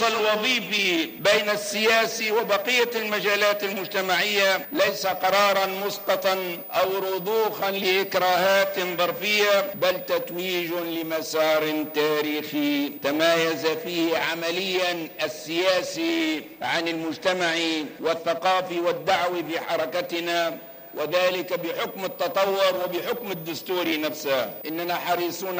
الوظيفي بين السياسي وبقية المجالات المجتمعية ليس قرارا مسقطا أو رضوخا لإكراهات ظرفية، بل تتويج لمسار تاريخي تمايز فيه عمليا السياسي عن المجتمعي والثقافي والدعوي في حركتنا، وذلك بحكم التطور وبحكم الدستور نفسه. إننا حريصون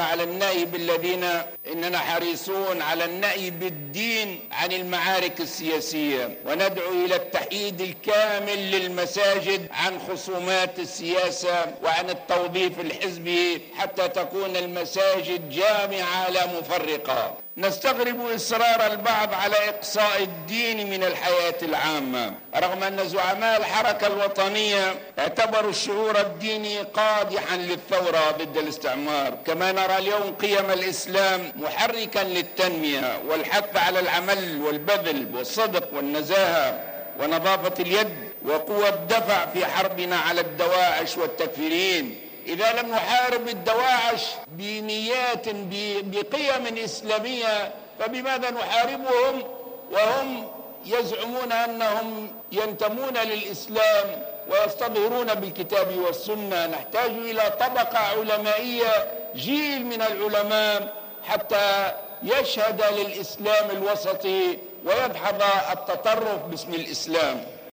على النأي بالدين عن المعارك السياسية، وندعو إلى التحييد الكامل للمساجد عن خصومات السياسة وعن التوظيف الحزبي حتى تكون المساجد جامعة لا مفرقة. نستغرب إصرار البعض على إقصاء الدين من الحياة العامة، رغم أن زعماء الحركة الوطنية اعتبروا الشعور الديني قادحا للثورة ضد الاستعمار. كما نرى اليوم قيم الإسلام محركا للتنمية والحث على العمل والبذل والصدق والنزاهة ونظافة اليد وقوة الدفع في حربنا على الدواعش والتكفيرين. إذا لم نحارب الدواعش بنيات بقيم إسلامية فبماذا نحاربهم وهم يزعمون أنهم ينتمون للإسلام ويستظهرون بالكتاب والسنة؟ نحتاج إلى طبقة علمائية، جيل من العلماء، حتى يشهد للإسلام الوسطي ويدحض التطرف باسم الإسلام.